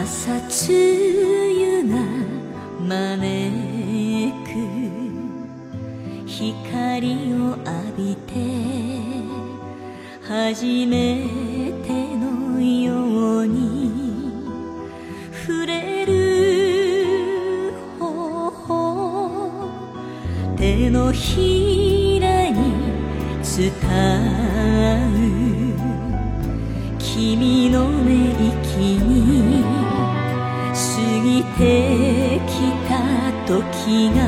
朝露が招く光を浴びて初めてのように触れる頬手のひらに伝う君の寝息に過ぎてきた時が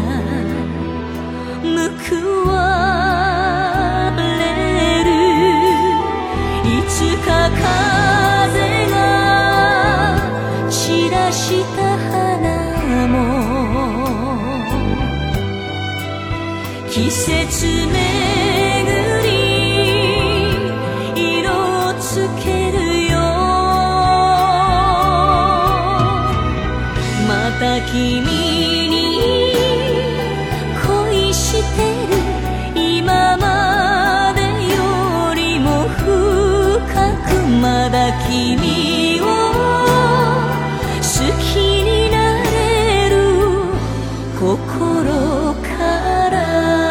報われるいつか風が散らした花も季節巡り色をつけるよまた君に恋してる今までよりも深くまだ君を好きになれる心から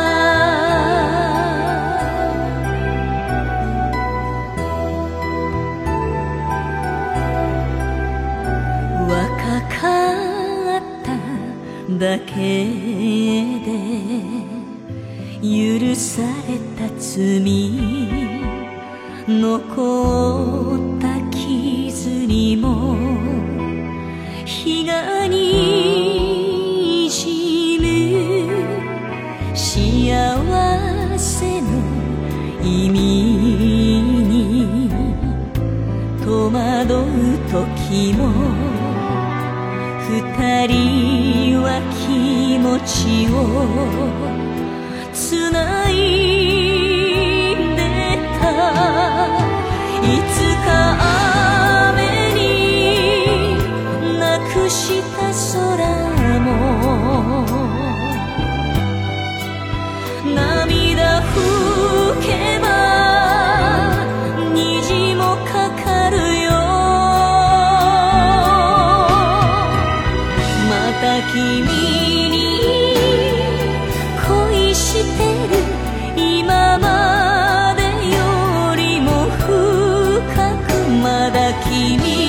若かっただけで許された罪残った傷にも日がにじむ幸せの意味に戸惑う時も二人は気持ちをつないでたいつか雨になくした空も涙拭けば虹もかかるよまた君に恋してる今までよりも深くまだ君